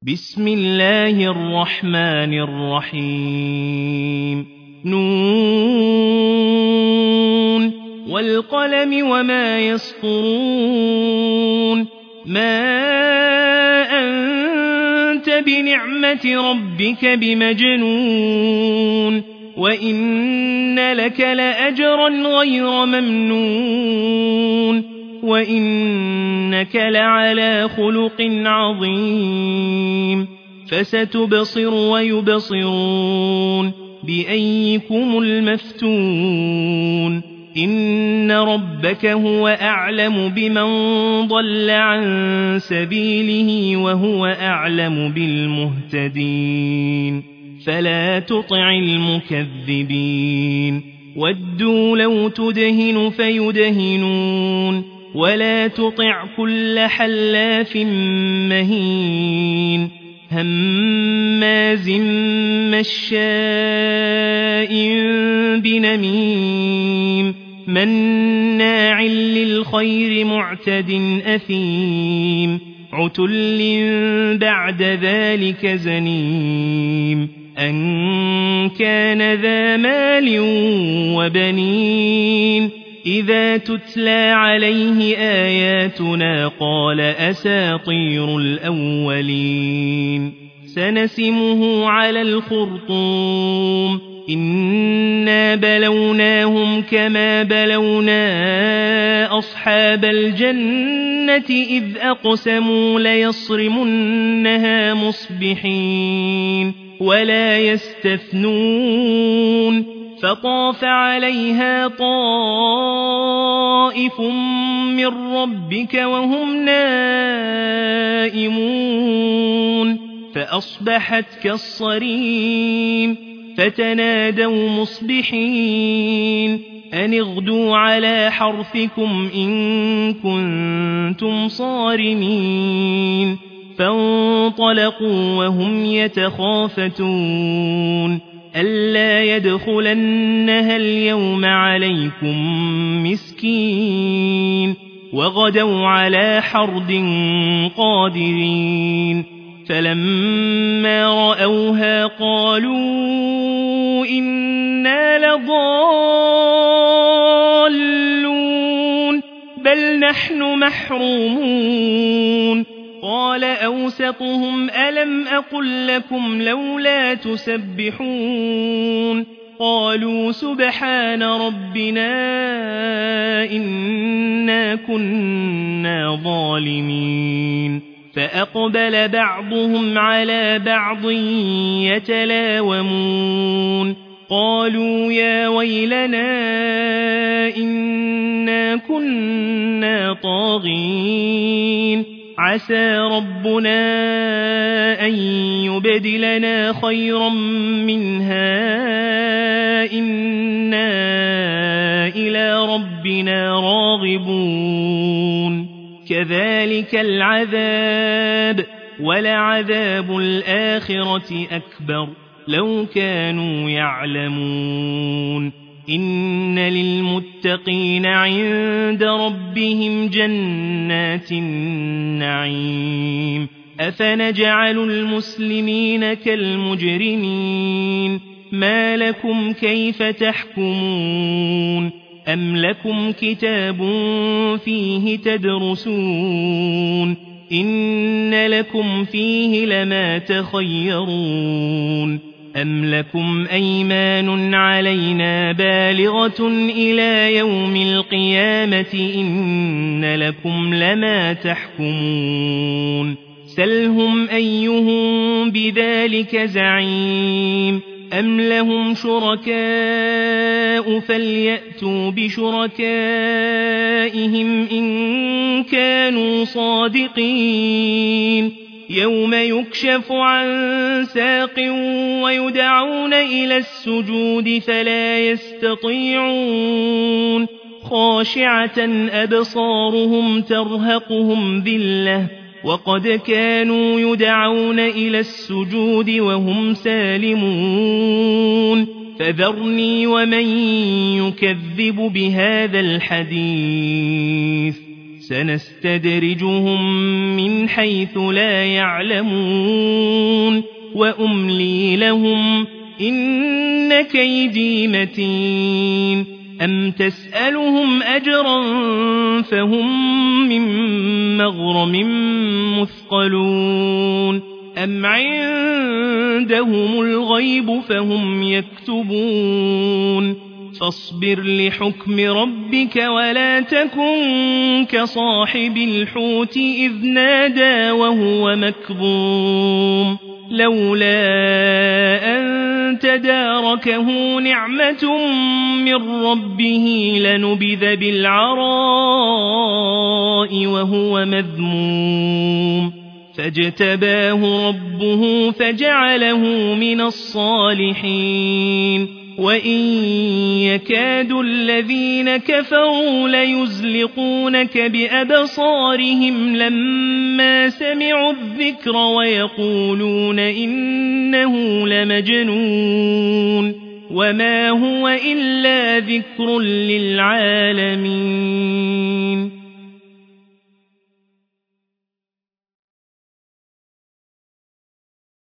بسم الله الرحمن الرحيم نون والقلم وما يسطرون ما أنت بنعمة ربك بمجنون وإن لك لأجرا غير ممنون وإنك لعلى خلق عظيم فستبصر ويبصرون بأيكم المفتون إن ربك هو أعلم بمن ضل عن سبيله وهو أعلم بالمهتدين فلا تطع المكذبين ودوا لو تدهن فيدهنون ولا تطع كل حلاف مهين هماز مشاء بنميم مناع للخير معتد أثيم عتل بعد ذلك زنيم أن كان ذا مال وبنين إذا تتلى عليه آياتنا قال أساطير الأولين سنسمه على الخرطوم إنا بلوناهم كما بلونا أصحاب الجنة إذ أقسموا ليصرمنها مصبحين ولا يستثنون فطاف عليها طائف من ربك وهم نائمون فأصبحت كالصريم فتنادوا مصبحين أن اغدوا على حرثكم إن كنتم صارمين فانطلقوا وهم يتخافتون ألا يدخلنها اليوم عليكم مسكين وغدوا على حرد قادرين فلما رأوها قالوا إنا لضالون بل نحن محرومون قال أوسطهم ألم أقل لكم لولا تسبحون قالوا سبحان ربنا إنا كنا ظالمين فأقبل بعضهم على بعض يتلاومون قالوا يا ويلنا إنا كنا طاغين عسى ربنا أن يبدلنا خيرا منها إنا إلى ربنا راغبون كذلك العذاب ولعذاب الآخرة أكبر لو كانوا يعلمون إن للمتقين عند ربهم جنات النعيم أفنجعل المسلمين كالمجرمين ما لكم كيف تحكمون أم لكم كتاب فيه تدرسون إن لكم فيه لما تخيرون أم لكم أيمان علينا بالغة إلى يوم القيامة إن لكم لما تحكمون سلهم أيهم بذلك زعيم أم لهم شركاء فليأتوا بشركائهم إن كانوا صادقين يوم يكشف عن ساق ويدعون إلى السجود فلا يستطيعون خاشعة أبصارهم ترهقهم ذلة وقد كانوا يدعون إلى السجود وهم سالمون فذرني ومن يكذب بهذا الحديث سنستدرجهم من حيث لا يعلمون وأملي لهم إن كيدي متين أم تسألهم أجرا فهم من مغرم مثقلون أم عندهم الغيب فهم يكتبون فاصبر لحكم ربك ولا تكن كصاحب الحوت إذ نادى وهو مكظوم لولا أن تداركه نعمة من ربه لنبذ بالعراء وهو مذموم فاجتباه ربه فجعله من الصالحين وإن يكاد الذين كفروا ليزلقونك بأبصارهم لما سمعوا الذكر ويقولون إنه لمجنون وما هو إلا ذكر للعالمين